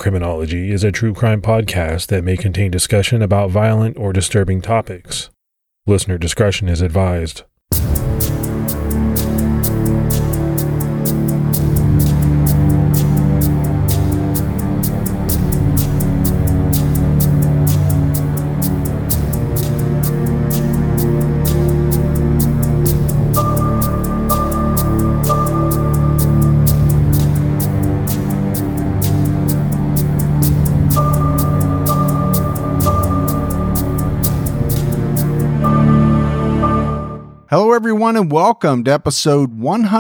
Criminology is a true crime podcast that may contain discussion about violent or disturbing topics. Listener discretion is advised. Hello, everyone, and welcome to episode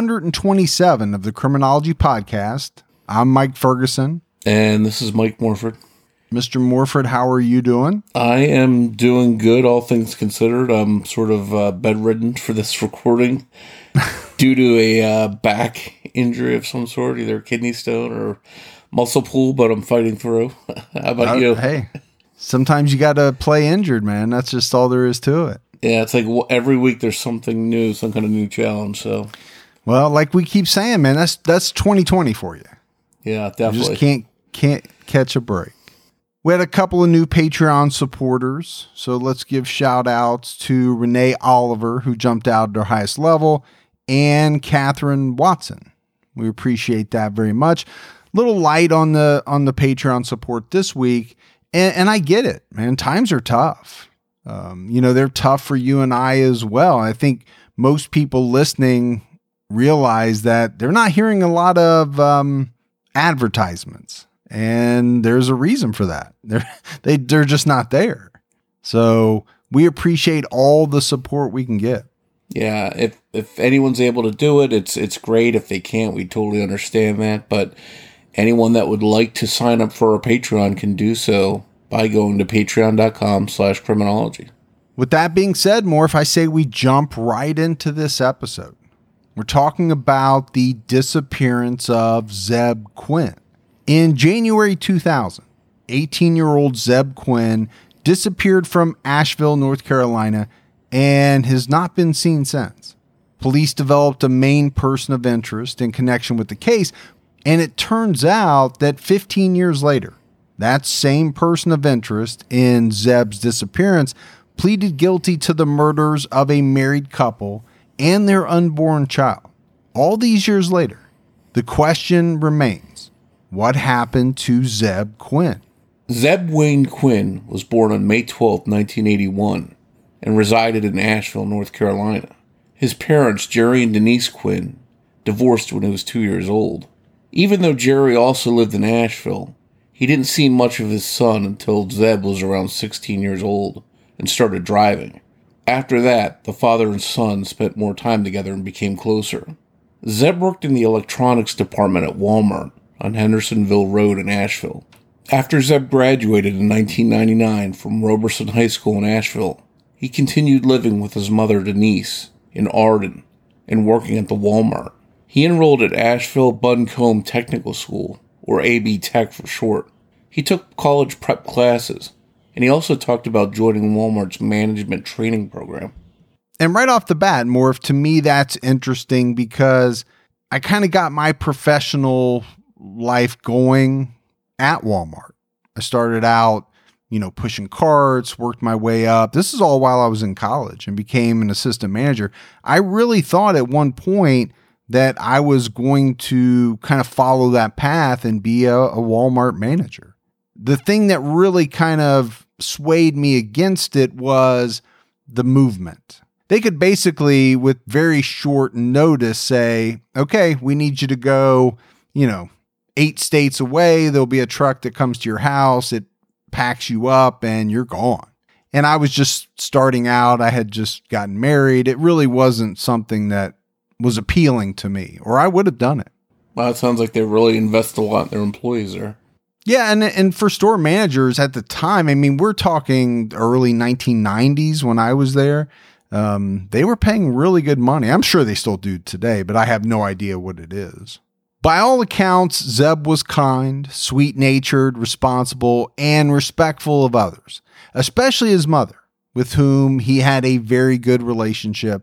127 of the Criminology Podcast. I'm Mike Ferguson. And this is Mike Morford. Mr. Morford, how are you doing? I am doing good, all things considered. I'm sort of bedridden for this recording due to a back injury of some sort, either a kidney stone or muscle pull, but I'm fighting through. How about you? Hey, sometimes you got to play injured, man. That's just all there is to it. Yeah, it's like every week there's something new, some kind of new challenge. So, well, like we keep saying, man, that's 2020 for you. Yeah, definitely. You just can't catch a break. We had a couple of new Patreon supporters, so let's give shout outs to Renee Oliver, who jumped out at her highest level, and Catherine Watson. We appreciate that very much. Little light on the Patreon support this week, and I get it, man. Times are tough. They're tough for you and I as well. I think most people listening realize that they're not hearing a lot of advertisements, and there's a reason for that. They're just not there. So we appreciate all the support we can get. Yeah, if anyone's able to do it, it's great. If they can't, we totally understand that. But anyone that would like to sign up for our Patreon can do so by going to patreon.com/criminology. With that being said, if I say we jump right into this episode. We're talking about the disappearance of Zeb Quinn. In January 2000, 18-year-old Zeb Quinn disappeared from Asheville, North Carolina, and has not been seen since. Police developed a main person of interest in connection with the case, and it turns out that 15 years later, that same person of interest in Zeb's disappearance pleaded guilty to the murders of a married couple and their unborn child. All these years later, the question remains, what happened to Zeb Quinn? Zeb Wayne Quinn was born on May 12, 1981, and resided in Asheville, North Carolina. His parents, Jerry and Denise Quinn, divorced when he was 2 years old. Even though Jerry also lived in Asheville, he didn't see much of his son until Zeb was around 16 years old and started driving. After that, the father and son spent more time together and became closer. Zeb worked in the electronics department at Walmart on Hendersonville Road in Asheville. After Zeb graduated in 1999 from Roberson High School in Asheville, he continued living with his mother Denise in Arden and working at the Walmart. He enrolled at Asheville Buncombe Technical School, or AB Tech for short. He took college prep classes, and he also talked about joining Walmart's management training program. And right off the bat, Morph, to me, that's interesting because I kind of got my professional life going at Walmart. I started out, pushing carts, worked my way up. This is all while I was in college and became an assistant manager. I really thought at one point that I was going to kind of follow that path and be a Walmart manager. The thing that really kind of swayed me against it was the movement. They could basically, with very short notice, say, okay, we need you to go, 8 states away. There'll be a truck that comes to your house. It packs you up and you're gone. And I was just starting out. I had just gotten married. It really wasn't something that was appealing to me, or I would have done it. Well, it sounds like they really invest a lot in their employees there. Yeah, and for store managers at the time, we're talking early 1990s when I was there. They were paying really good money. I'm sure they still do today, but I have no idea what it is. By all accounts, Zeb was kind, sweet-natured, responsible, and respectful of others, especially his mother, with whom he had a very good relationship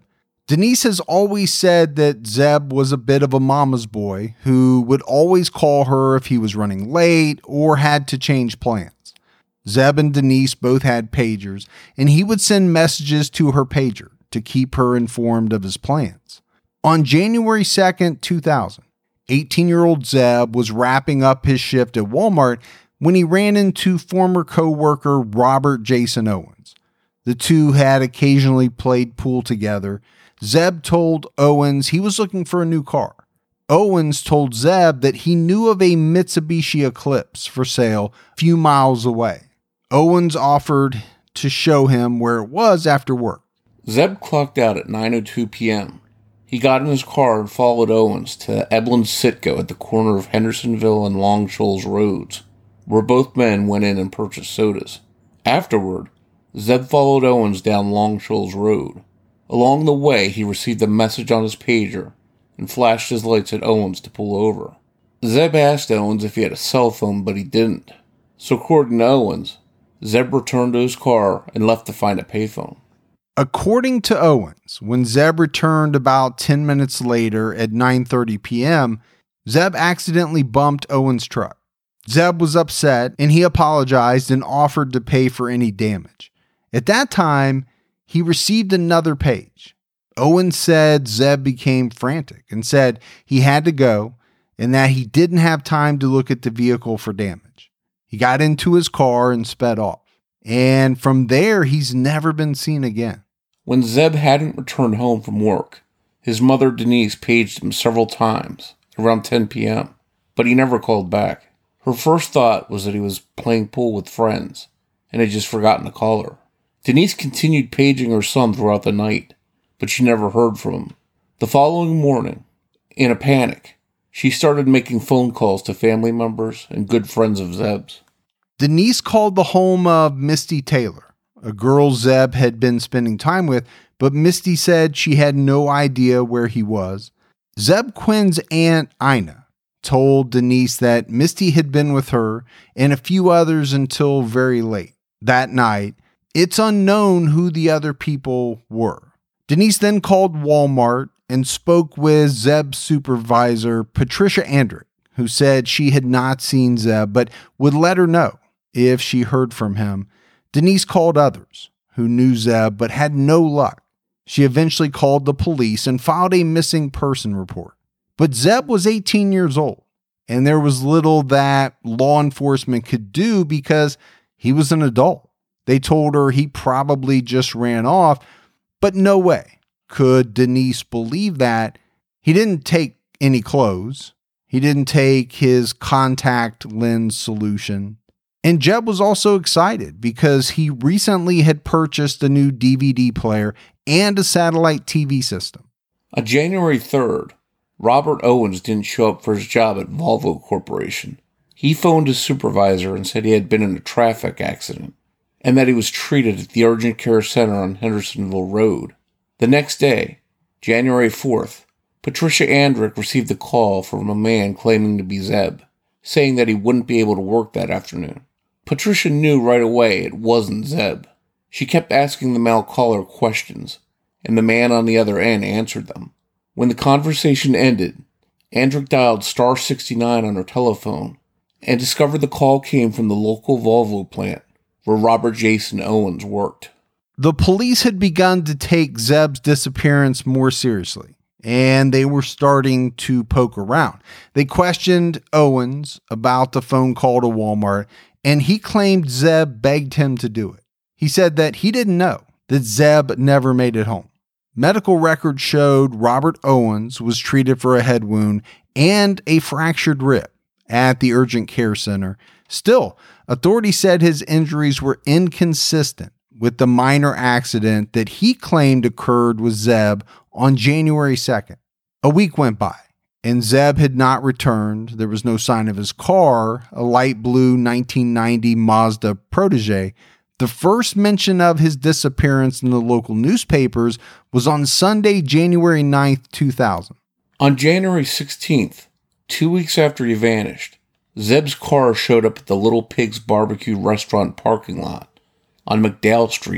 Denise has always said that Zeb was a bit of a mama's boy who would always call her if he was running late or had to change plans. Zeb and Denise both had pagers, and he would send messages to her pager to keep her informed of his plans. On January 2nd, 2000, 18-year-old Zeb was wrapping up his shift at Walmart when he ran into former co-worker Robert Jason Owens. The two had occasionally played pool together. Zeb told Owens he was looking for a new car. Owens told Zeb that he knew of a Mitsubishi Eclipse for sale a few miles away. Owens offered to show him where it was after work. Zeb clocked out at 9:02 p.m. He got in his car and followed Owens to Eblen Sitco at the corner of Hendersonville and Long Shoals Roads, where both men went in and purchased sodas. Afterward, Zeb followed Owens down Long Shoals Road. Along the way, he received a message on his pager and flashed his lights at Owens to pull over. Zeb asked Owens if he had a cell phone, but he didn't. So according to Owens, Zeb returned to his car and left to find a payphone. According to Owens, when Zeb returned about 10 minutes later at 9:30 p.m., Zeb accidentally bumped Owens' truck. Zeb was upset and he apologized and offered to pay for any damage. At that time, he received another page. Owens said Zeb became frantic and said he had to go and that he didn't have time to look at the vehicle for damage. He got into his car and sped off. And from there, he's never been seen again. When Zeb hadn't returned home from work, his mother Denise paged him several times, around 10 p.m., but he never called back. Her first thought was that he was playing pool with friends and had just forgotten to call her. Denise continued paging her son throughout the night, but she never heard from him. The following morning, in a panic, she started making phone calls to family members and good friends of Zeb's. Denise called the home of Misty Taylor, a girl Zeb had been spending time with, but Misty said she had no idea where he was. Zeb Quinn's aunt, Ina, told Denise that Misty had been with her and a few others until very late. That night, it's unknown who the other people were. Denise then called Walmart and spoke with Zeb's supervisor, Patricia Andrick, who said she had not seen Zeb, but would let her know if she heard from him. Denise called others who knew Zeb, but had no luck. She eventually called the police and filed a missing person report. But Zeb was 18 years old, and there was little that law enforcement could do because he was an adult. They told her he probably just ran off, but no way could Denise believe that. He didn't take any clothes. He didn't take his contact lens solution. And Zeb was also excited because he recently had purchased a new DVD player and a satellite TV system. On January 3rd, Robert Owens didn't show up for his job at Volvo Corporation. He phoned his supervisor and said he had been in a traffic accident and that he was treated at the Urgent Care Center on Hendersonville Road. The next day, January 4th, Patricia Andrick received a call from a man claiming to be Zeb, saying that he wouldn't be able to work that afternoon. Patricia knew right away it wasn't Zeb. She kept asking the male caller questions, and the man on the other end answered them. When the conversation ended, Andrick dialed star 69 on her telephone and discovered the call came from the local Volvo plant where Robert Jason Owens worked. The police had begun to take Zeb's disappearance more seriously, and they were starting to poke around. They questioned Owens about the phone call to Walmart, and he claimed Zeb begged him to do it. He said that he didn't know that Zeb never made it home. Medical records showed Robert Owens was treated for a head wound and a fractured rib at the urgent care center. Still, authorities said his injuries were inconsistent with the minor accident that he claimed occurred with Zeb on January 2nd. A week went by, and Zeb had not returned. There was no sign of his car, a light blue 1990 Mazda Protege. The first mention of his disappearance in the local newspapers was on Sunday, January 9th, 2000. On January 16th, 2 weeks after he vanished, Zeb's car showed up at the Little Pigs Barbecue restaurant parking lot on McDowell Street.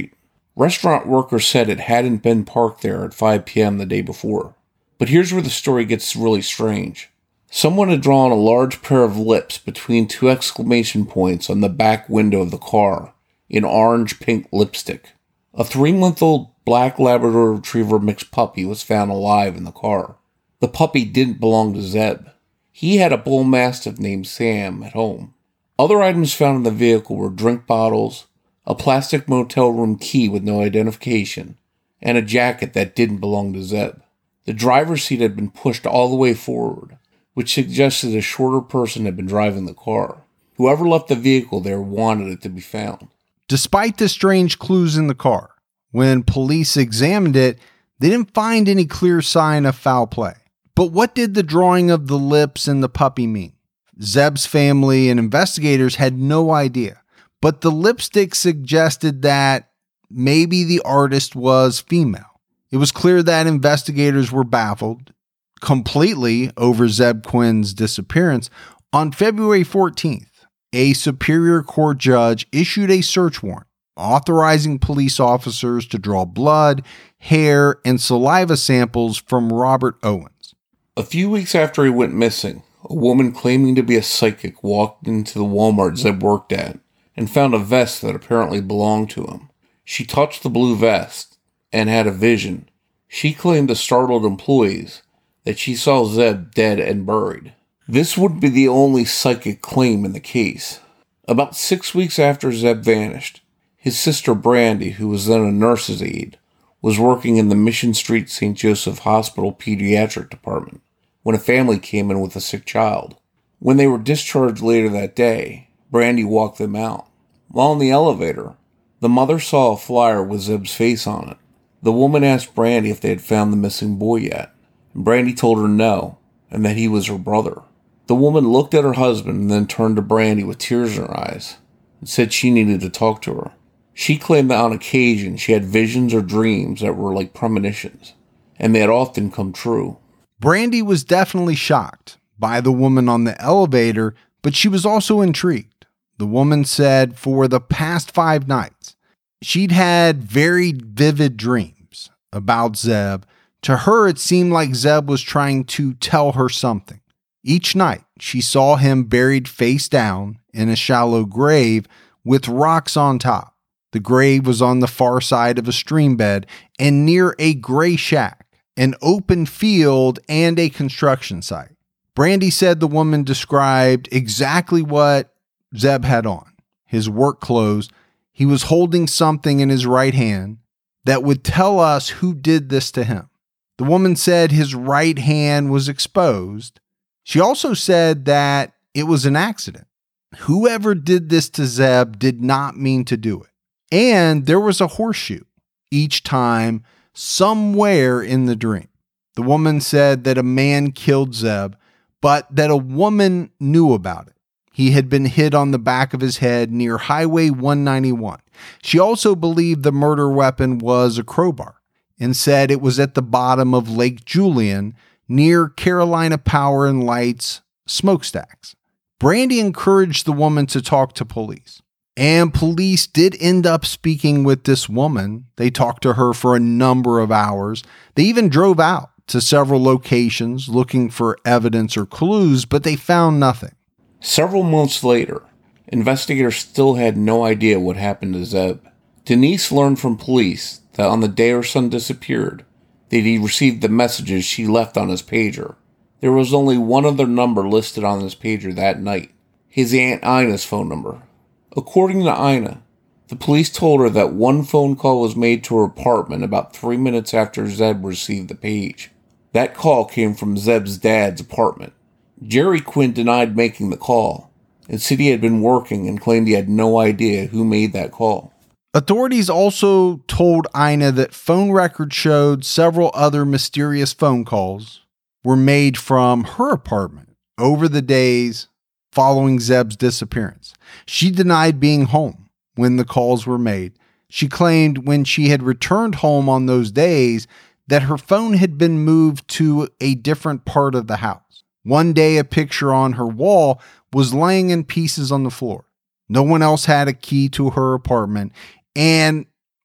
Restaurant workers said it hadn't been parked there at 5 p.m. the day before. But here's where the story gets really strange. Someone had drawn a large pair of lips between two exclamation points on the back window of the car in orange-pink lipstick. A 3-month-old black Labrador Retriever mixed puppy was found alive in the car. The puppy didn't belong to Zeb. He had a bull mastiff named Sam at home. Other items found in the vehicle were drink bottles, a plastic motel room key with no identification, and a jacket that didn't belong to Zeb. The driver's seat had been pushed all the way forward, which suggested a shorter person had been driving the car. Whoever left the vehicle there wanted it to be found. Despite the strange clues in the car, when police examined it, they didn't find any clear sign of foul play. But what did the drawing of the lips and the puppy mean? Zeb's family and investigators had no idea, but the lipstick suggested that maybe the artist was female. It was clear that investigators were baffled completely over Zeb Quinn's disappearance. On February 14th, a Superior Court judge issued a search warrant authorizing police officers to draw blood, hair, and saliva samples from Robert Owens. A few weeks after he went missing, a woman claiming to be a psychic walked into the Walmart Zeb worked at and found a vest that apparently belonged to him. She touched the blue vest and had a vision. She claimed to startled employees that she saw Zeb dead and buried. This would be the only psychic claim in the case. About 6 weeks after Zeb vanished, his sister Brandy, who was then a nurse's aide, was working in the Mission Street St. Joseph Hospital pediatric department when a family came in with a sick child. When they were discharged later that day, Brandy walked them out. While in the elevator, the mother saw a flyer with Zeb's face on it. The woman asked Brandy if they had found the missing boy yet, and Brandy told her no, and that he was her brother. The woman looked at her husband and then turned to Brandy with tears in her eyes and said she needed to talk to her. She claimed that on occasion she had visions or dreams that were like premonitions, and they had often come true. Brandy was definitely shocked by the woman on the elevator, but she was also intrigued. The woman said for the past 5 nights, she'd had very vivid dreams about Zeb. To her, it seemed like Zeb was trying to tell her something. Each night, she saw him buried face down in a shallow grave with rocks on top. The grave was on the far side of a stream bed and near a gray shack, an open field, and a construction site. Brandy said the woman described exactly what Zeb had on. His work clothes. He was holding something in his right hand that would tell us who did this to him. The woman said his right hand was exposed. She also said that it was an accident. Whoever did this to Zeb did not mean to do it. And there was a horseshoe each time somewhere in the dream. The woman said that a man killed Zeb, but that a woman knew about it. He had been hit on the back of his head near Highway 191. She also believed the murder weapon was a crowbar and said it was at the bottom of Lake Julian near Carolina Power and Light's smokestacks. Brandy encouraged the woman to talk to police. And police did end up speaking with this woman. They talked to her for a number of hours. They even drove out to several locations looking for evidence or clues, but they found nothing. Several months later, investigators still had no idea what happened to Zeb. Denise learned from police that on the day her son disappeared, that he received the messages she left on his pager. There was only one other number listed on his pager that night, his Aunt Ina's phone number. According to Ina, the police told her that one phone call was made to her apartment about 3 minutes after Zeb received the page. That call came from Zeb's dad's apartment. Jerry Quinn denied making the call and said he had been working and claimed he had no idea who made that call. Authorities also told Ina that phone records showed several other mysterious phone calls were made from her apartment over the days following Zeb's disappearance. She denied being home when the calls were made. She claimed when she had returned home on those days that her phone had been moved to a different part of the house. One day, a picture on her wall was laying in pieces on the floor. No one else had a key to her apartment, and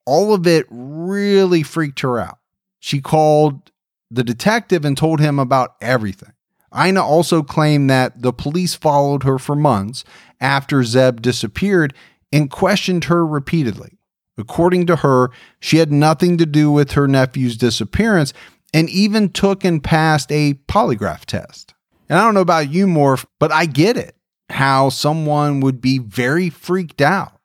All of it really freaked her out. She called the detective and told him about everything. Ina also claimed that the police followed her for months after Zeb disappeared and questioned her repeatedly. According to her, she had nothing to do with her nephew's disappearance and even took and passed a polygraph test. And I don't know about you, Morph, but I get it. How someone would be very freaked out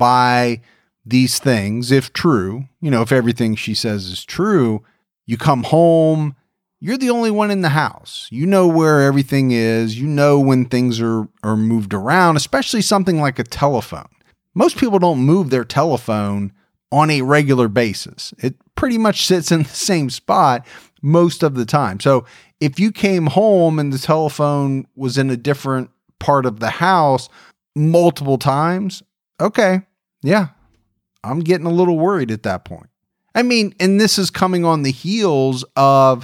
by these things, if true. If everything she says is true, you come home, you're the only one in the house. You know where everything is. You know when things are moved around, especially something like a telephone. Most people don't move their telephone on a regular basis. It pretty much sits in the same spot most of the time. So if you came home and the telephone was in a different part of the house multiple times, okay, yeah, I'm getting a little worried at that point. I mean, and this is coming on the heels of,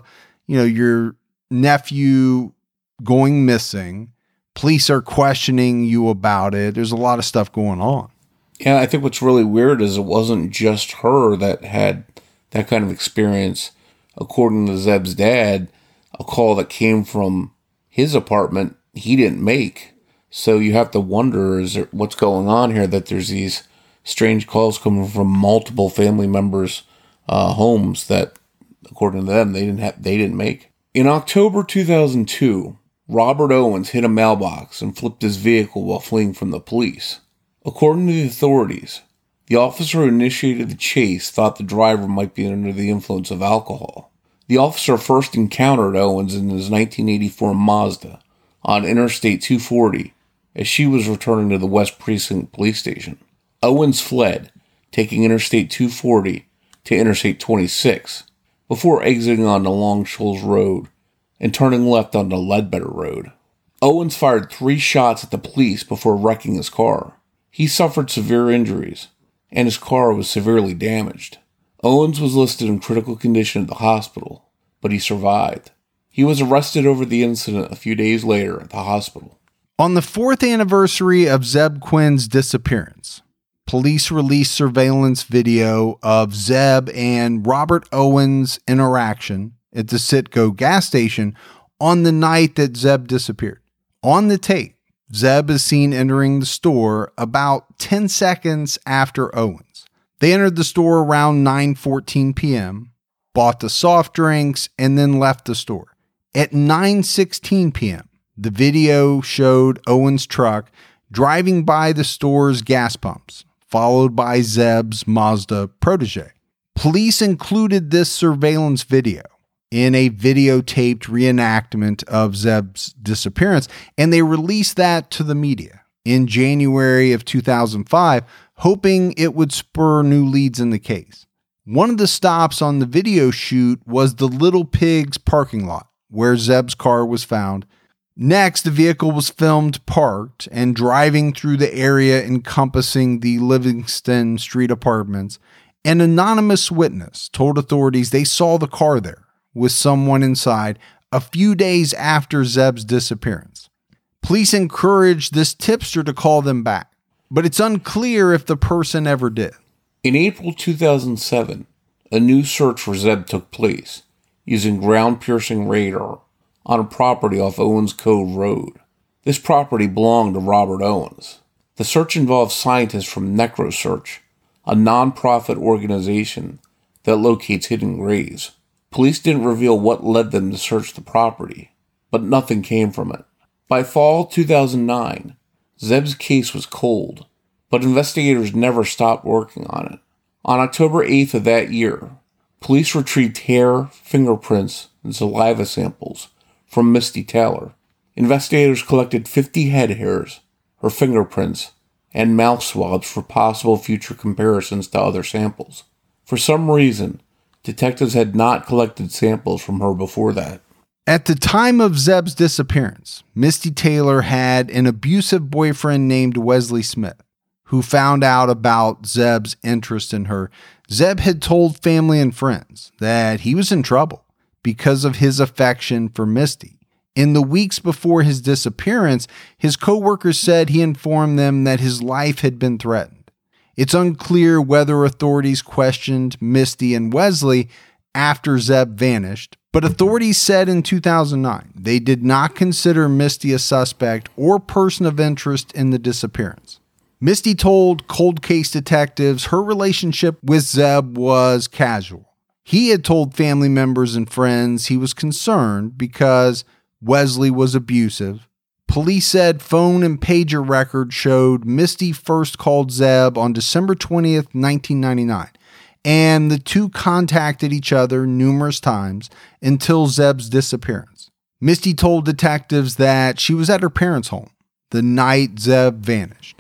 your nephew going missing. Police are questioning you about it. There's a lot of stuff going on. Yeah, I think what's really weird is it wasn't just her that had that kind of experience. According to Zeb's dad, a call that came from his apartment, he didn't make. So you have to wonder, what's going on here, that there's these strange calls coming from multiple family members' homes that, according to them, they didn't make. In October 2002, Robert Owens hit a mailbox and flipped his vehicle while fleeing from the police. According to the authorities, the officer who initiated the chase thought the driver might be under the influence of alcohol. The officer first encountered Owens in his 1984 Mazda on Interstate 240 as she was returning to the West Precinct Police Station. Owens fled, taking Interstate 240 to Interstate 26, before exiting onto Long Shoals Road and turning left onto Ledbetter Road. Owens fired 3 shots at the police before wrecking his car. He suffered severe injuries, and his car was severely damaged. Owens was listed in critical condition at the hospital, but he survived. He was arrested over the incident a few days later at the hospital. On the 4th anniversary of Zeb Quinn's disappearance, police released surveillance video of Zeb and Robert Owens' interaction at the Citgo gas station on the night that Zeb disappeared. On the tape, Zeb is seen entering the store about 10 seconds after Owens. They entered the store around 9:14 p.m., bought the soft drinks, and then left the store. At 9:16 p.m., the video showed Owens' truck driving by the store's gas pumps, followed by Zeb's Mazda Protege. Police included this surveillance video in a videotaped reenactment of Zeb's disappearance, and they released that to the media in January of 2005, hoping it would spur new leads in the case. One of the stops on the video shoot was the Little Pigs parking lot, where Zeb's car was found. Next, the vehicle was filmed parked and driving through the area encompassing the Livingston Street apartments. An anonymous witness told authorities they saw the car there with someone inside a few days after Zeb's disappearance. Police encouraged this tipster to call them back, but it's unclear if the person ever did. In April 2007, a new search for Zeb took place using ground-piercing radar on a property off Owens Cove Road. This property belonged to Robert Owens. The search involved scientists from NecroSearch, a non-profit organization that locates hidden graves. Police didn't reveal what led them to search the property, but nothing came from it. By fall 2009, Zeb's case was cold, but investigators never stopped working on it. On October 8th of that year, police retrieved hair, fingerprints, and saliva samples from Misty Taylor. Investigators collected 50 head hairs, her fingerprints, and mouth swabs for possible future comparisons to other samples. For some reason, detectives had not collected samples from her before that. At the time of Zeb's disappearance, Misty Taylor had an abusive boyfriend named Wesley Smith, who found out about Zeb's interest in her. Zeb had told family and friends that he was in trouble because of his affection for Misty. In the weeks before his disappearance, his co-workers said he informed them that his life had been threatened. It's unclear whether authorities questioned Misty and Wesley after Zeb vanished, but authorities said in 2009 they did not consider Misty a suspect or person of interest in the disappearance. Misty told cold case detectives her relationship with Zeb was casual. He had told family members and friends he was concerned because Wesley was abusive. Police said phone and pager records showed Misty first called Zeb on December 20th, 1999, and the two contacted each other numerous times until Zeb's disappearance. Misty told detectives that she was at her parents' home the night Zeb vanished.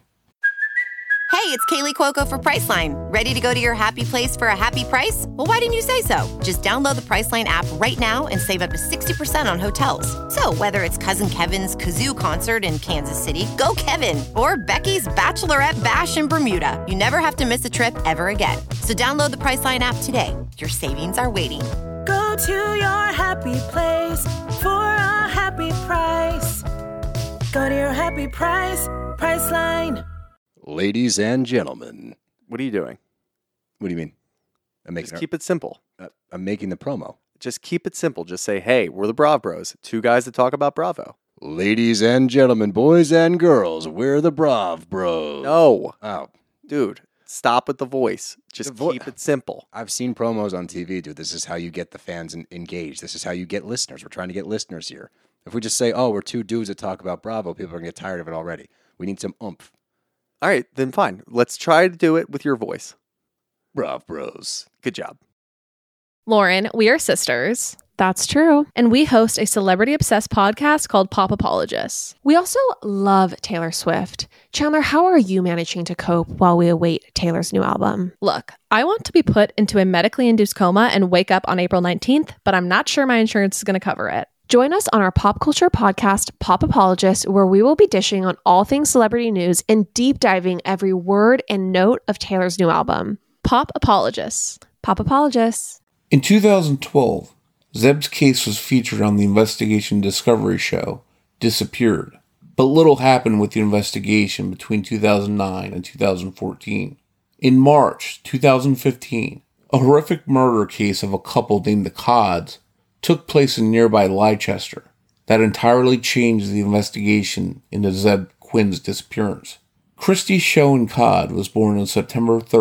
Hey, it's Kaylee Cuoco for Priceline. Ready to go to your happy place for a happy price? Well, why didn't you say so? Just download the Priceline app right now and save up to 60% on hotels. So whether it's Cousin Kevin's Kazoo Concert in Kansas City, go Kevin, or Becky's Bachelorette Bash in Bermuda, you never have to miss a trip ever again. So download the Priceline app today. Your savings are waiting. Go to your happy place for a happy price. Go to your happy price, Priceline. Ladies and gentlemen. What are you doing? What do you mean? Just keep it simple. I'm making the promo. Just keep it simple. Just say, hey, we're the Brav Bros. Two guys that talk about Bravo. Ladies and gentlemen, boys and girls, we're the Brav Bros. No. Oh. Dude, stop with the voice. Just keep it simple. I've seen promos on TV, dude. This is how you get the fans engaged. This is how you get listeners. We're trying to get listeners here. If we just say, oh, we're two dudes that talk about Bravo, people are going to get tired of it already. We need some oomph. All right, then fine. Let's try to do it with your voice. Brav Bros. Good job. Lauren, we are sisters. That's true. And we host a celebrity-obsessed podcast called Pop Apologists. We also love Taylor Swift. Chandler, how are you managing to cope while we await Taylor's new album? Look, I want to be put into a medically induced coma and wake up on April 19th, but I'm not sure my insurance is going to cover it. Join us on our pop culture podcast, Pop Apologists, where we will be dishing on all things celebrity news and deep diving every word and note of Taylor's new album. Pop Apologists. Pop Apologists. In 2012, Zeb's case was featured on the investigation Discovery show, Disappeared. But little happened with the investigation between 2009 and 2014. In March 2015, a horrific murder case of a couple named the Codds took place in nearby Leicester that entirely changed the investigation into Zeb Quinn's disappearance. Christy Schoen Codd was born on September 3,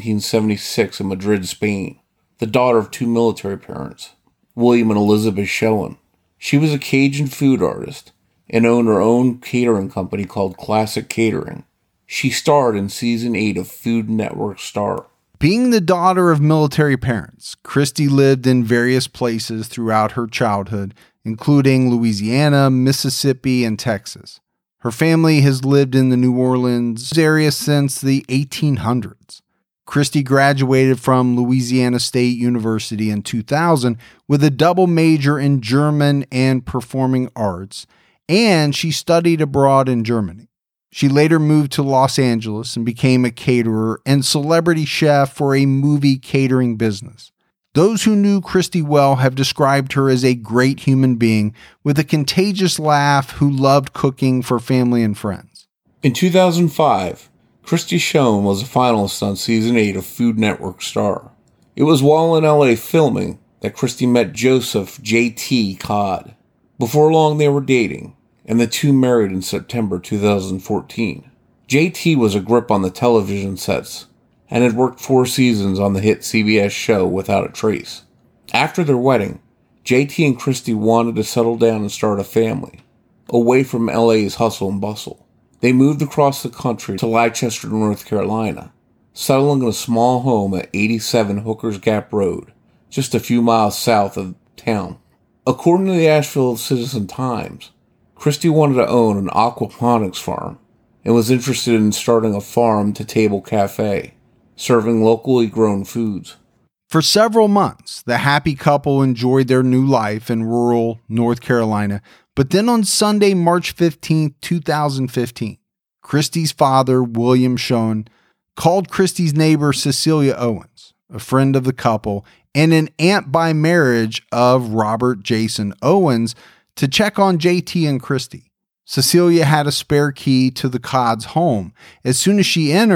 1976 in Madrid, Spain, the daughter of two military parents, William and Elizabeth Schoen. She was a Cajun food artist and owned her own catering company called Classic Catering. She starred in Season 8 of Food Network Star. Being the daughter of military parents, Christy lived in various places throughout her childhood, including Louisiana, Mississippi, and Texas. Her family has lived in the New Orleans area since the 1800s. Christy graduated from Louisiana State University in 2000 with a double major in German and performing arts, and she studied abroad in Germany. She later moved to Los Angeles and became a caterer and celebrity chef for a movie catering business. Those who knew Christy well have described her as a great human being with a contagious laugh who loved cooking for family and friends. In 2005, Christy Schoen was a finalist on Season 8 of Food Network Star. It was while in LA filming that Christy met Joseph J.T. Codd. Before long, they were dating, and the two married in September 2014. JT was a grip on the television sets and had worked 4 seasons on the hit CBS show Without a Trace. After their wedding, JT and Christy wanted to settle down and start a family, away from LA's hustle and bustle. They moved across the country to Leicester, North Carolina, settling in a small home at 87 Hookers Gap Road, just a few miles south of town. According to the Asheville Citizen-Times, Christy wanted to own an aquaponics farm and was interested in starting a farm-to-table cafe, serving locally grown foods. For several months, the happy couple enjoyed their new life in rural North Carolina, but then on Sunday, March 15, 2015, Christy's father, William Schoen, called Christy's neighbor, Cecilia Owens, a friend of the couple and an aunt by marriage of Robert Jason Owens, to check on JT and Christy. Cecilia had a spare key to the Codd's home. As soon as she entered,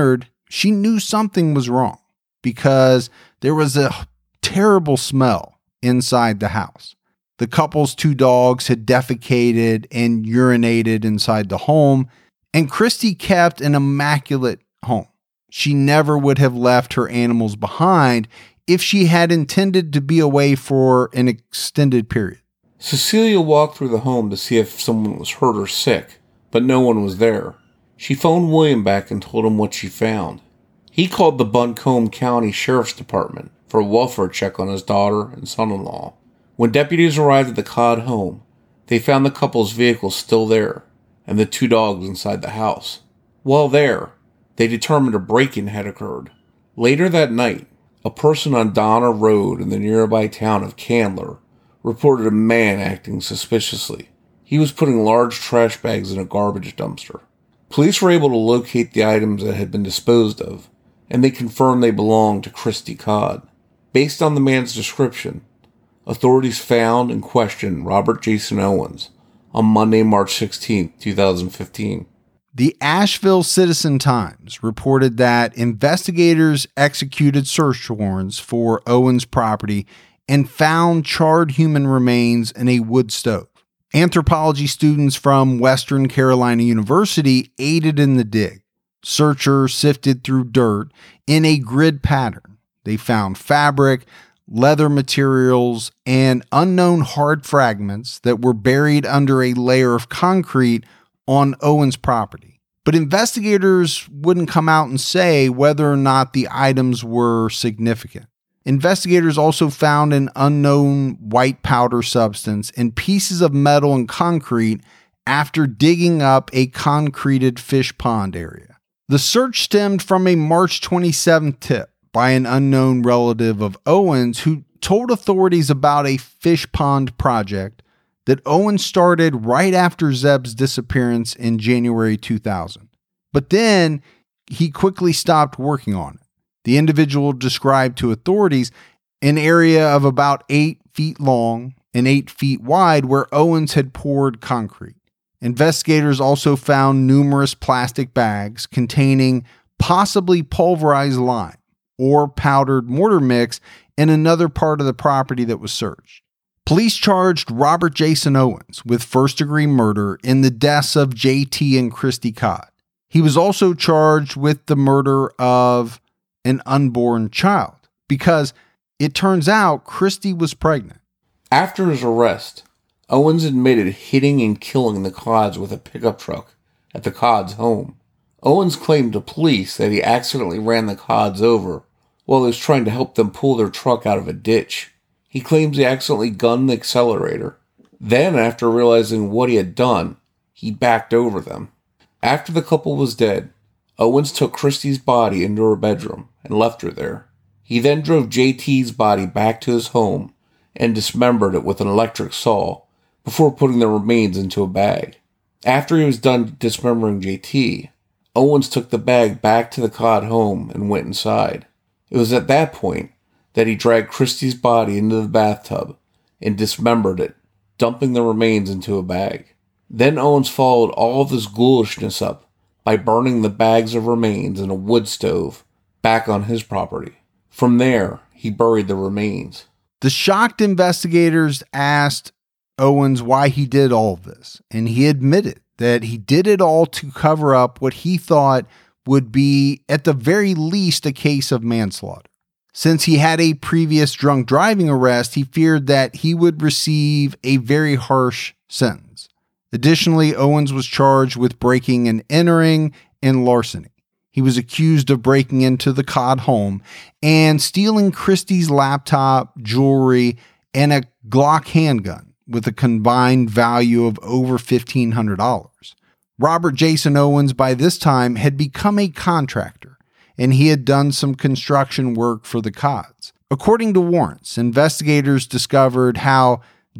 she knew something was wrong because there was a terrible smell inside the house. The couple's 2 dogs had defecated and urinated inside the home, and Christy kept an immaculate home. She never would have left her animals behind if she had intended to be away for an extended period. Cecilia walked through the home to see if someone was hurt or sick, but no one was there. She phoned William back and told him what she found. He called the Buncombe County Sheriff's Department for a welfare check on his daughter and son-in-law. When deputies arrived at the Codd home, they found the couple's vehicle still there and the 2 dogs inside the house. While there, they determined a break-in had occurred. Later that night, a person on Donna Road in the nearby town of Candler reported a man acting suspiciously. He was putting large trash bags in a garbage dumpster. Police were able to locate the items that had been disposed of, and they confirmed they belonged to Christy Codd. Based on the man's description, authorities found and questioned Robert Jason Owens on Monday, March 16, 2015. The Asheville Citizen-Times reported that investigators executed search warrants for Owens' property and found charred human remains in a wood stove. Anthropology students from Western Carolina University aided in the dig. Searchers sifted through dirt in a grid pattern. They found fabric, leather materials, and unknown hard fragments that were buried under a layer of concrete on Owens' property. But investigators wouldn't come out and say whether or not the items were significant. Investigators also found an unknown white powder substance and pieces of metal and concrete after digging up a concreted fish pond area. The search stemmed from a March 27th tip by an unknown relative of Owens who told authorities about a fish pond project that Owens started right after Zeb's disappearance in January 2000. But then he quickly stopped working on it. The individual described to authorities an area of about 8 feet long and 8 feet wide where Owens had poured concrete. Investigators also found numerous plastic bags containing possibly pulverized lime or powdered mortar mix in another part of the property that was searched. Police charged Robert Jason Owens with first-degree murder in the deaths of JT and Christy Codd. He was also charged with the murder of an unborn child because it turns out Christy was pregnant. After his arrest, Owens admitted hitting and killing the Codds with a pickup truck at the Codds' home. Owens claimed to police that he accidentally ran the Codds over while he was trying to help them pull their truck out of a ditch. He claims he accidentally gunned the accelerator. Then, after realizing what he had done, he backed over them. After the couple was dead, Owens took Christy's body into her bedroom and left her there. He then drove JT's body back to his home and dismembered it with an electric saw before putting the remains into a bag. After he was done dismembering JT, Owens took the bag back to the Codd home and went inside. It was at that point that he dragged Christy's body into the bathtub and dismembered it, dumping the remains into a bag. Then Owens followed all of this ghoulishness up by burning the bags of remains in a wood stove back on his property. From there, he buried the remains. The shocked investigators asked Owens why he did all of this, and he admitted that he did it all to cover up what he thought would be, at the very least, a case of manslaughter. Since he had a previous drunk driving arrest, he feared that he would receive a very harsh sentence. Additionally, Owens was charged with breaking and entering and larceny. He was accused of breaking into the Codd home and stealing Christy's laptop, jewelry, and a Glock handgun with a combined value of over $1,500. Robert Jason Owens, by this time, had become a contractor, and he had done some construction work for the Codds. According to warrants, investigators discovered how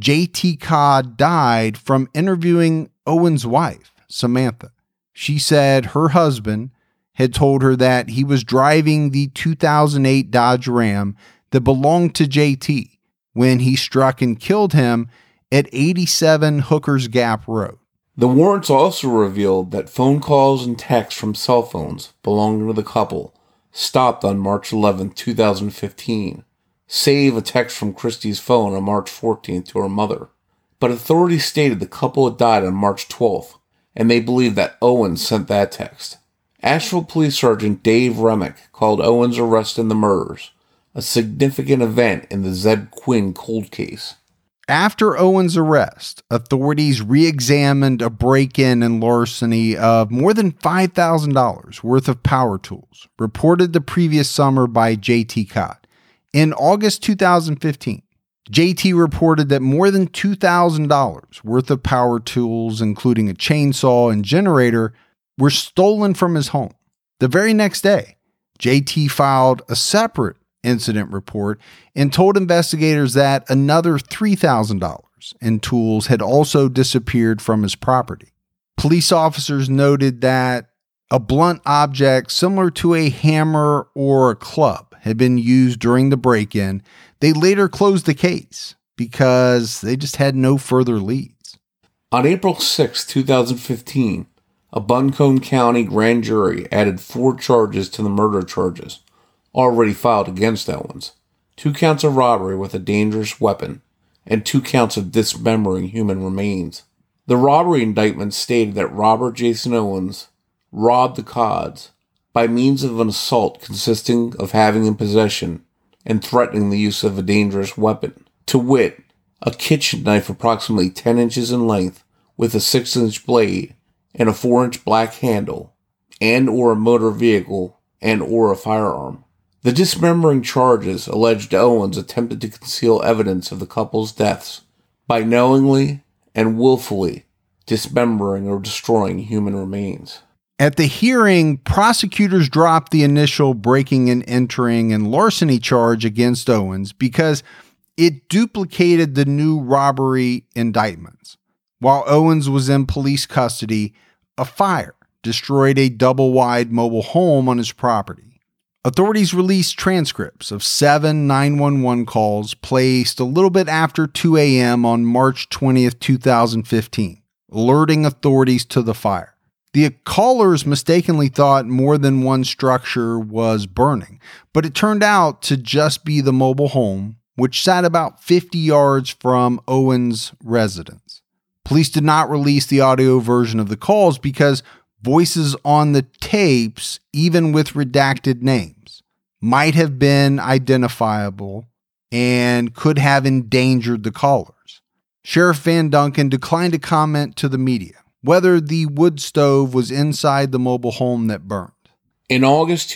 JT Codd died from interviewing Owens' wife, Samantha. She said her husband had told her that he was driving the 2008 Dodge Ram that belonged to JT when he struck and killed him at 87 Hooker's Gap Road. The warrants also revealed that phone calls and texts from cell phones belonging to the couple stopped on March 11, 2015, save a text from Christie's phone on March 14th to her mother. But authorities stated the couple had died on March 12th, and they believe that Owens sent that text. Asheville Police Sergeant Dave Remick called Owens' arrest in the murders a significant event in the Zeb Quinn cold case. After Owens' arrest, authorities re-examined a break-in and larceny of more than $5,000 worth of power tools, reported the previous summer by J.T. Codd. In August 2015, JT reported that more than $2,000 worth of power tools, including a chainsaw and generator, were stolen from his home. The very next day, JT filed a separate incident report and told investigators that another $3,000 in tools had also disappeared from his property. Police officers noted that a blunt object similar to a hammer or a club had been used during the break-in. They later closed the case because they just had no further leads. On April 6, 2015, a Buncombe County grand jury added 4 charges to the murder charges already filed against Owens: 2 counts of robbery with a dangerous weapon and 2 counts of dismembering human remains. The robbery indictment stated that Robert Jason Owens robbed the Codds by means of an assault consisting of having in possession and threatening the use of a dangerous weapon, to wit, a kitchen knife approximately 10 inches in length with a 6-inch blade and a 4-inch black handle, and or a motor vehicle and or a firearm. The dismembering charges alleged Owens attempted to conceal evidence of the couple's deaths by knowingly and willfully dismembering or destroying human remains. At the hearing, prosecutors dropped the initial breaking and entering and larceny charge against Owens because it duplicated the new robbery indictments. While Owens was in police custody, a fire destroyed a double-wide mobile home on his property. Authorities released transcripts of 7 911 calls placed a little bit after 2 a.m. on March 20th, 2015, alerting authorities to the fire. The callers mistakenly thought more than one structure was burning, but it turned out to just be the mobile home, which sat about 50 yards from Owens' residence. Police did not release the audio version of the calls because voices on the tapes, even with redacted names, might have been identifiable and could have endangered the callers. Sheriff Van Duncan declined to comment to the media whether the wood stove was inside the mobile home that burned. In August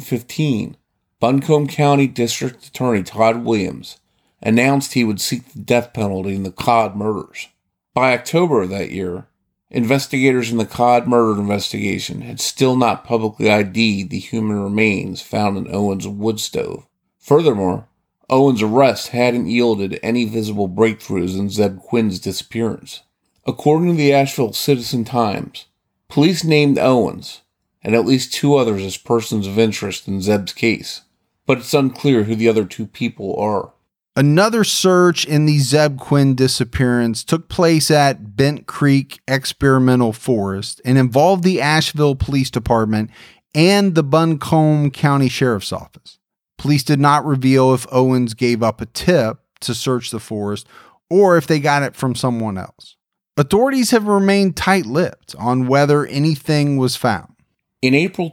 2015, Buncombe County District Attorney Todd Williams announced he would seek the death penalty in the Codd murders. By October of that year, investigators in the Codd murder investigation had still not publicly ID'd the human remains found in Owens' wood stove. Furthermore, Owens' arrest hadn't yielded any visible breakthroughs in Zeb Quinn's disappearance. According to the Asheville Citizen-Times, police named Owens and at least 2 others as persons of interest in Zeb's case, but it's unclear who the other 2 people are. Another search in the Zeb Quinn disappearance took place at Bent Creek Experimental Forest and involved the Asheville Police Department and the Buncombe County Sheriff's Office. Police did not reveal if Owens gave up a tip to search the forest or if they got it from someone else. Authorities have remained tight-lipped on whether anything was found. In April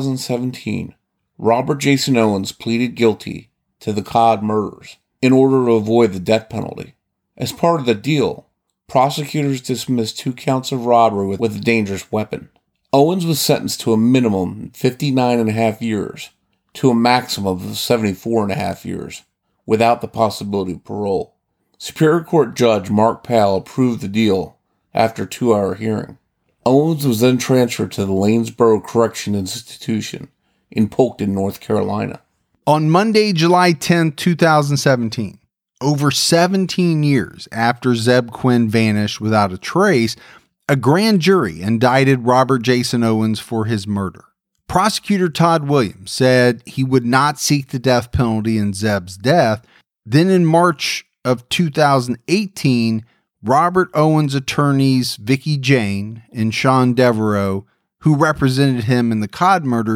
2017, Robert Jason Owens pleaded guilty to the Codd murders in order to avoid the death penalty. As part of the deal, prosecutors dismissed 2 counts of robbery with a dangerous weapon. Owens was sentenced to a minimum of 59.5 years to a maximum of 74.5 years, without the possibility of parole. Superior Court Judge Mark Powell approved the deal after a 2-hour hearing. Owens was then transferred to the Lanesboro Correction Institution in Polkton, North Carolina. On Monday, July 10, 2017, over 17 years after Zeb Quinn vanished without a trace, a grand jury indicted Robert Jason Owens for his murder. Prosecutor Todd Williams said he would not seek the death penalty in Zeb's death. Then in March of 2018, Robert Owens' attorneys Vicky Jane and Sean Devereaux, who represented him in the Codd murders,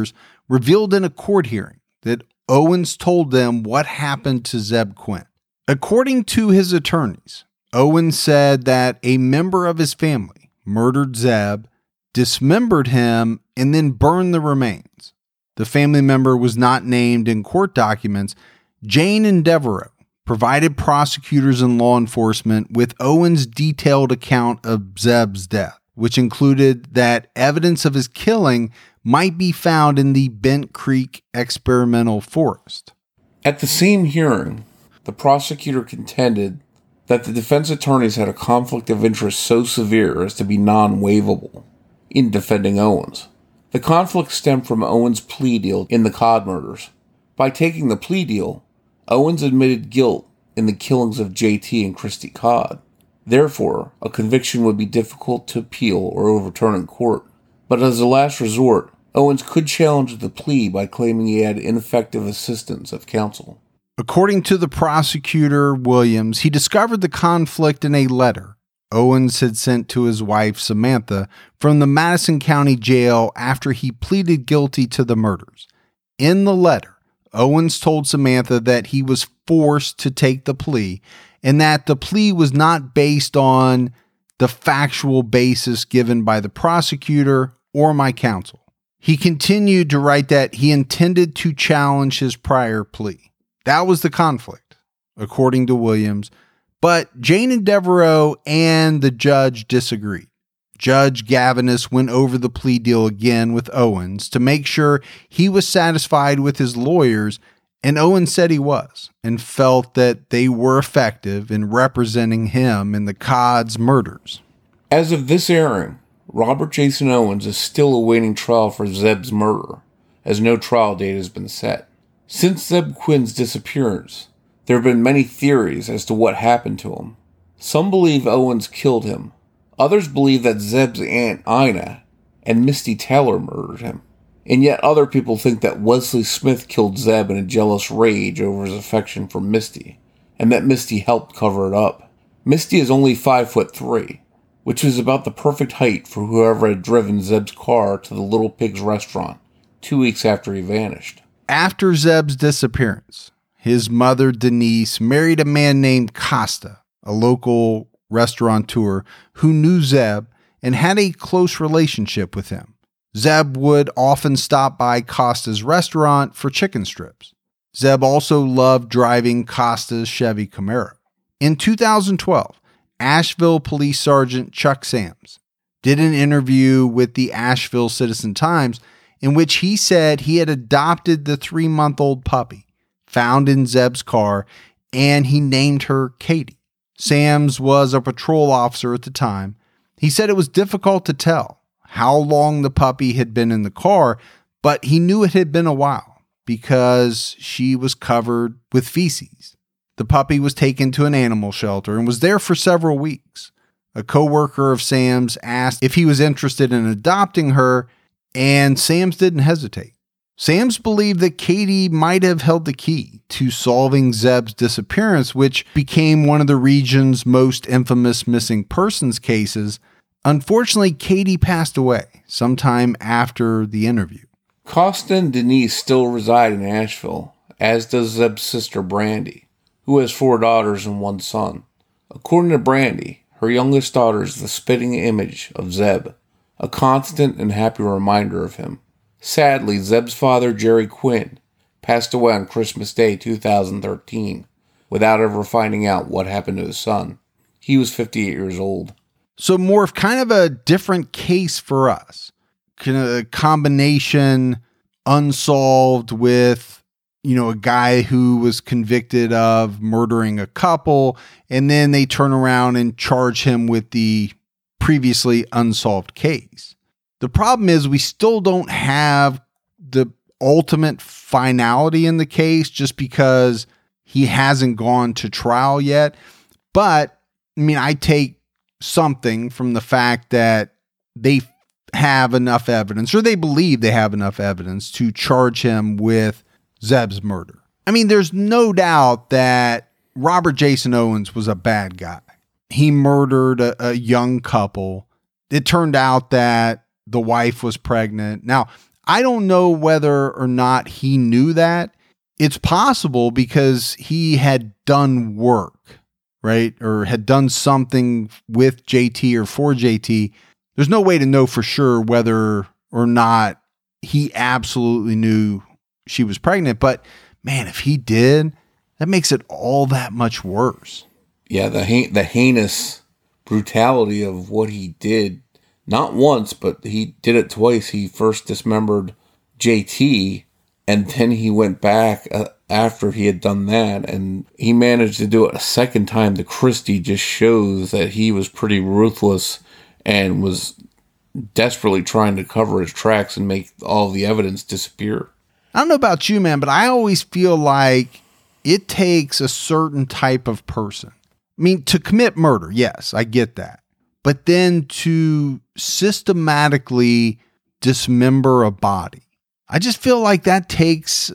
revealed in a court hearing that Owens told them what happened to Zeb Quinn. According to his attorneys, Owens said that a member of his family murdered Zeb, dismembered him, and then burned the remains. The family member was not named in court documents. Jane and Devereaux provided prosecutors and law enforcement with Owens' detailed account of Zeb's death, which included that evidence of his killing might be found in the Bent Creek experimental forest. At the same hearing, the prosecutor contended that the defense attorneys had a conflict of interest so severe as to be non-waivable in defending Owens. The conflict stemmed from Owens' plea deal in the Codd murders. By taking the plea deal, Owens admitted guilt in the killings of JT and Christy Codd. Therefore, a conviction would be difficult to appeal or overturn in court. But as a last resort, Owens could challenge the plea by claiming he had ineffective assistance of counsel. According to the prosecutor, Williams, he discovered the conflict in a letter Owens had sent to his wife, Samantha, from the Madison County Jail after he pleaded guilty to the murders. In the letter, Owens told Samantha that he was forced to take the plea and that the plea was not based on the factual basis given by the prosecutor or my counsel. He continued to write that he intended to challenge his prior plea. That was the conflict, according to Williams. But Jane and Devereaux and the judge disagreed. Judge Gavinus went over the plea deal again with Owens to make sure he was satisfied with his lawyers, and Owens said he was, and felt that they were effective in representing him in the Codd's murders. As of this airing, Robert Jason Owens is still awaiting trial for Zeb's murder, as no trial date has been set. Since Zeb Quinn's disappearance, there have been many theories as to what happened to him. Some believe Owens killed him. Others believe that Zeb's Aunt Ina and Misty Taylor murdered him. And yet other people think that Wesley Smith killed Zeb in a jealous rage over his affection for Misty, and that Misty helped cover it up. Misty is only 5'3", which is about the perfect height for whoever had driven Zeb's car to the Little Pigs restaurant 2 weeks after he vanished. After Zeb's disappearance, his mother, Denise, married a man named Costa, a local restaurateur who knew Zeb and had a close relationship with him. Zeb would often stop by Costa's restaurant for chicken strips. Zeb also loved driving Costa's Chevy Camaro. In 2012, Asheville Police Sergeant Chuck Sams did an interview with the Asheville Citizen-Times in which he said he had adopted the 3-month-old puppy found in Zeb's car, and he named her Katie. Sams was a patrol officer at the time. He said it was difficult to tell how long the puppy had been in the car, but he knew it had been a while because she was covered with feces. The puppy was taken to an animal shelter and was there for several weeks. A coworker of Sam's asked if he was interested in adopting her, and Sams didn't hesitate. Sams believed that Katie might have held the key to solving Zeb's disappearance, which became one of the region's most infamous missing persons cases. Unfortunately, Katie passed away sometime after the interview. Costa and Denise still reside in Asheville, as does Zeb's sister Brandy, who has 4 daughters and 1 son. According to Brandy, her youngest daughter is the spitting image of Zeb, a constant and happy reminder of him. Sadly, Zeb's father, Jerry Quinn, passed away on Christmas Day 2013 without ever finding out what happened to his son. He was 58 years old. So more of kind of a different case for us. Kind of a combination unsolved with, a guy who was convicted of murdering a couple, and then they turn around and charge him with the previously unsolved case. The problem is we still don't have the ultimate finality in the case just because he hasn't gone to trial yet. But, I take something from the fact that they have enough evidence, or they believe they have enough evidence to charge him with Zeb's murder. There's no doubt that Robert Jason Owens was a bad guy. He murdered a young couple. It turned out that the wife was pregnant. Now, I don't know whether or not he knew that. It's possible because he had done work, right? Or had done something with JT or for JT. There's no way to know for sure whether or not he absolutely knew she was pregnant. But man, if he did, that makes it all that much worse. Yeah, the heinous brutality of what he did, not once, but he did it twice. He first dismembered JT, and then he went back after he had done that, and he managed to do it a second time to Christy. Just shows that he was pretty ruthless and was desperately trying to cover his tracks and make all the evidence disappear. I don't know about you, man, but I always feel like it takes a certain type of person. I mean, to commit murder, yes, I get that. But then to systematically dismember a body, I just feel like that takes,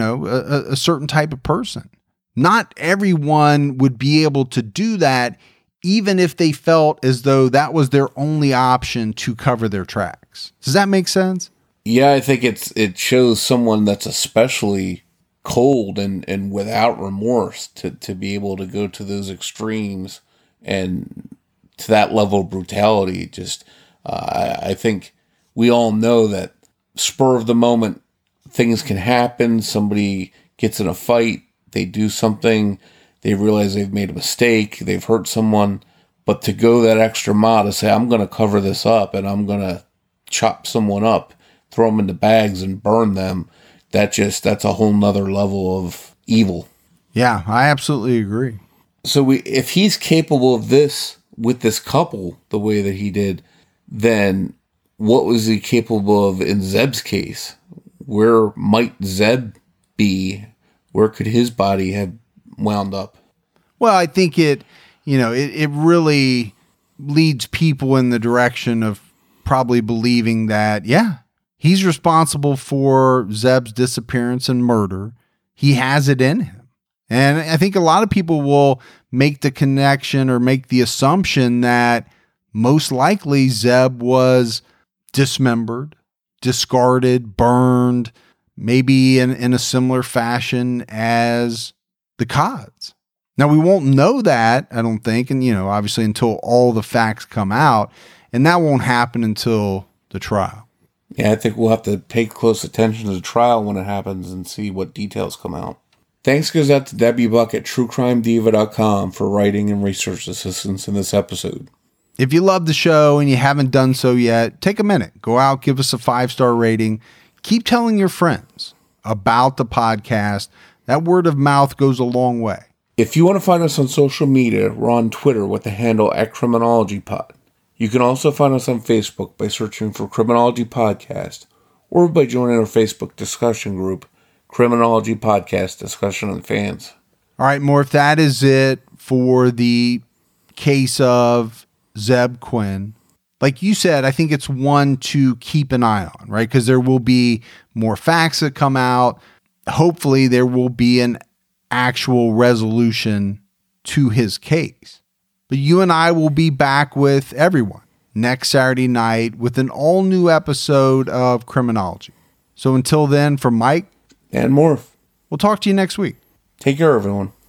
a certain type of person. Not everyone would be able to do that, even if they felt as though that was their only option to cover their tracks. Does that make sense? Yeah, I think it shows someone that's especially cold and without remorse to be able to go to those extremes and to that level of brutality. Just I think we all know that spur of the moment things can happen. Somebody gets in a fight, they do something, they realize they've made a mistake, they've hurt someone, but to go that extra mile to say, I'm going to cover this up and I'm going to chop someone up, throw them into bags and burn them, that's a whole nother level of evil. Yeah, I absolutely agree. So if he's capable of this with this couple the way that he did, then what was he capable of in Zeb's case? Where might Zeb be? Where could his body have wound up? Well, I think it really leads people in the direction of probably believing that, yeah, he's responsible for Zeb's disappearance and murder. He has it in him. And I think a lot of people will make the connection or make the assumption that most likely Zeb was dismembered, discarded, burned, maybe in a similar fashion as the Codds. Now, we won't know that, I don't think, and, obviously until all the facts come out, and that won't happen until the trial. Yeah, I think we'll have to pay close attention to the trial when it happens and see what details come out. Thanks goes out to Debbie Buck at TrueCrimeDiva.com for writing and research assistance in this episode. If you love the show and you haven't done so yet, take a minute. Go out, give us a 5-star rating. Keep telling your friends about the podcast. That word of mouth goes a long way. If you want to find us on social media, we're on Twitter with the handle @CriminologyPod. You can also find us on Facebook by searching for Criminology Podcast or by joining our Facebook discussion group, Criminology Podcast Discussion on Fans. All right, Morph, that is it for the case of Zeb Quinn. Like you said, I think it's one to keep an eye on, right? Because there will be more facts that come out. Hopefully there will be an actual resolution to his case. But you and I will be back with everyone next Saturday night with an all-new episode of Criminology. So until then, for Mike and Morph, we'll talk to you next week. Take care, everyone.